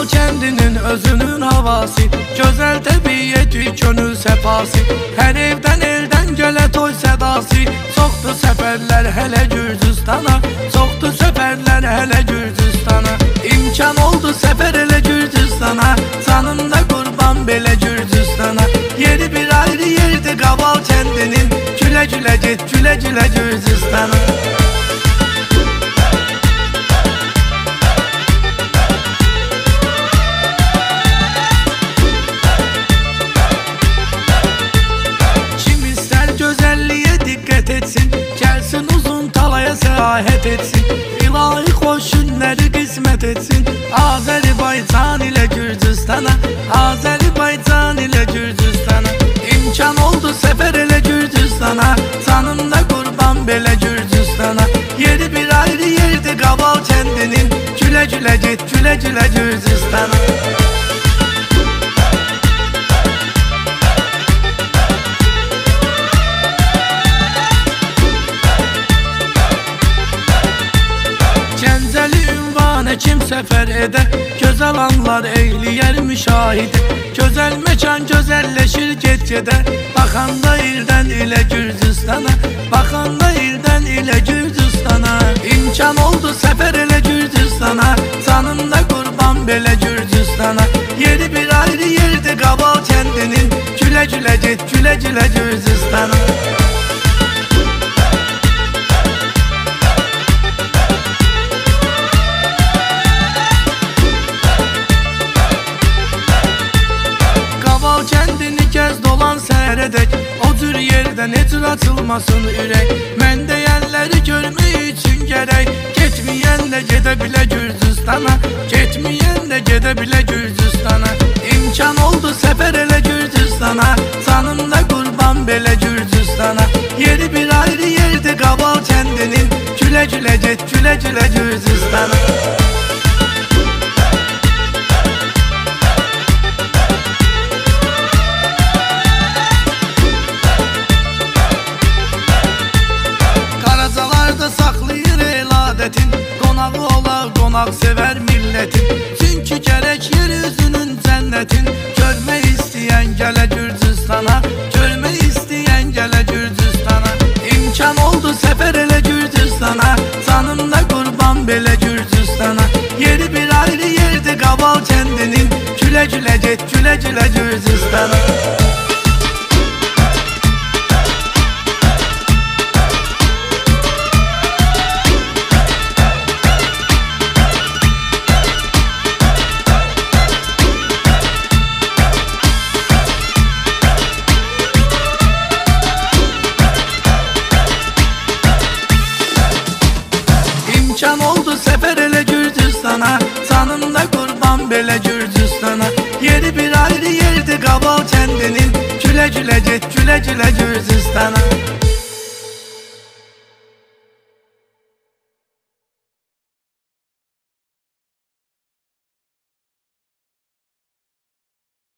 kəndinin özünün havası, gözəl təbiyyəti, könül səfası. Hər evdən eldən gələ toy sədası. Çoxdur səfərlər hələ Gürcüstana, çoxdur səfərlər hələ Gürcüstana. İmkan oldu səfər elə Gürcüstana, canında qurban belə Gürcüstana. Yeri bir ayrı yerdir Qaval kəndinin, gülə gülə get, gülə gülə Gürcüstana. Gəlsin uzun talaya səyahət etsin, ilahi xoş günləri qismət etsin. Azərbaycan ilə Gürcüstana, Azərbaycan ilə Gürcüstana. İmkan oldu səfər elə Gürcüstana, canında qurban belə Gürcüstana. Yeri bir ayrı yerdir Qaval kəndinin, gülə gülə get, gülə gülə Gürcüstana. Kim səfər edə, gözəl anlar eyləyər müşahidə. Gözəl məkan gözəlləşir get-gedə, baxanda ildən ilə Gürcüstana, baxanda ildən ilə Gürcüstana. İmkan oldu səfər elə Gürcüstana, canında qurban belə Gürcüstana. Yeri bir ayrı yerdir Qaval kəndinin, gülə gülə get, gülə gülə Gürcüstana. O cür yerdən necə açılmasın ürək, mən deyənləri görmək üçün gərək. Getməyən də gedə bilə Gürcüstana, getməyən də gedə bilə Gürcüstana. İmkan oldu səfər elə Gürcüstana, canında qurban belə Gürcüstana. Yeri bir ayrı yerdir Qaval kəndinin, gülə gülə get, gülə gülə Gürcüstana. Qonağı ola, qonaq sevər millətin, çünki gərək yer üzünün cənnətin. Görmək istəyən gələ Gürcüstana, görmək istəyən gələ Gürcüstana. İmkan oldu səfər elə Gürcüstana, canında qurban belə Gürcüstana. Yeri bir ayrı yerdir Qaval kəndinin, gülə gülə get, gülə gülə Gürcüstana. İmkan oldu səfər elə Gürcüstana, canında qurban belə Gürcüstana. Yeri bir ayrı yerdir Qaval kəndinin, gülə gülə get, gülə gülə Gürcüstana.